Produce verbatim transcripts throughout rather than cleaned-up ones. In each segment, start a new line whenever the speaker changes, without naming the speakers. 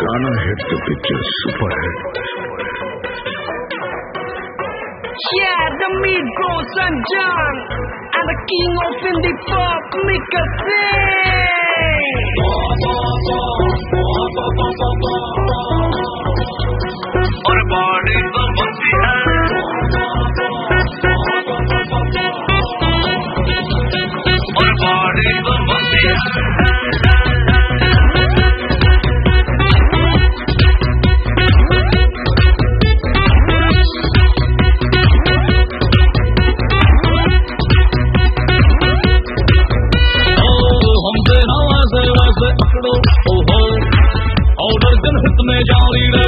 गाना हिट तो picture super hit.
Yeah, the Migos and John and the king of indie pop, Mika Singh. और body तो बनती है, और बॉडी तो बनती है। जारी रे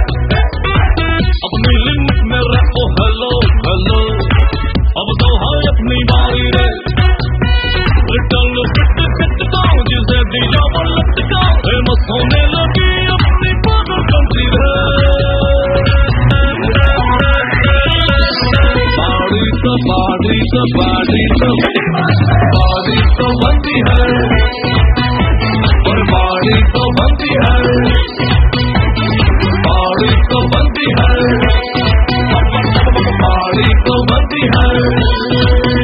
अपनी लिंक में रखो हेलो हेलो, अब तो है अपनी बारी रे। लिटल बिट टिकटॉक जिसे दिया वो लटकाओ, फेमस होने लगी अपनी पागल कंट्री रे। बाड़ी तो बाड़ी तो बाड़ी तो बाड़ी तो बनती है, और बाड़ी तो बनती है, बाड़ी तो बनती है, बाड़ी तो बनती है।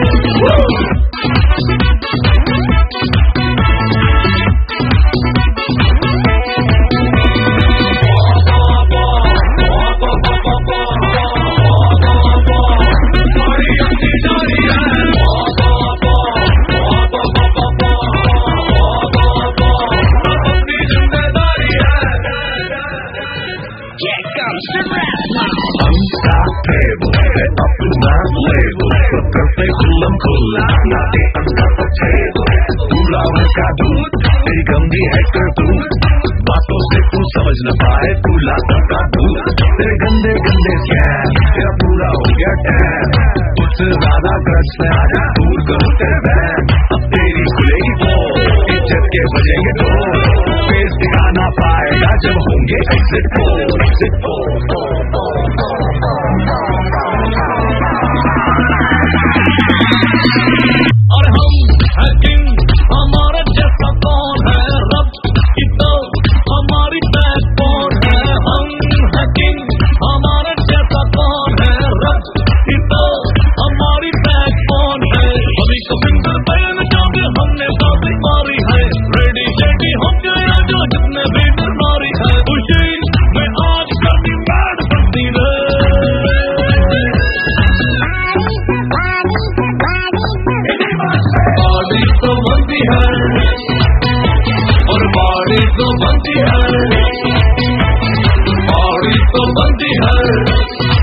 का दूध तेरी गंदी है करतूत, बातों से तू समझ न पाए तू लाता का दूध। तेरे गंदे गंदे स्कैम तेरा पूरा हो गया टैम, तुझसे ज्यादा गज में आजा दूर करो तेरे बैन। अब तेरी खुलेगी पोल, इज्जत के बजेंगे ढोल, फेस दिखा ना पाएगा जब होंगे एग्जिट पोल, एग्जिट पोल। और हम है किंग, हमारा जैसा कौन है, रब की तो हमारी बैकबोन है। हम है किंग, हमारा जैसा कौन है, रब की तो हमारी बैकबोन है। अभी तो फिंगर पैन जाके हमने साथी मारी है, रेडी शेडी हो गया जो जितने भी बीमारी है। खुशी में आज कभी बैड बनती है, बाड़ी तो बनती है, और बाड़ी तो बनती है, बाड़ी तो बनती है।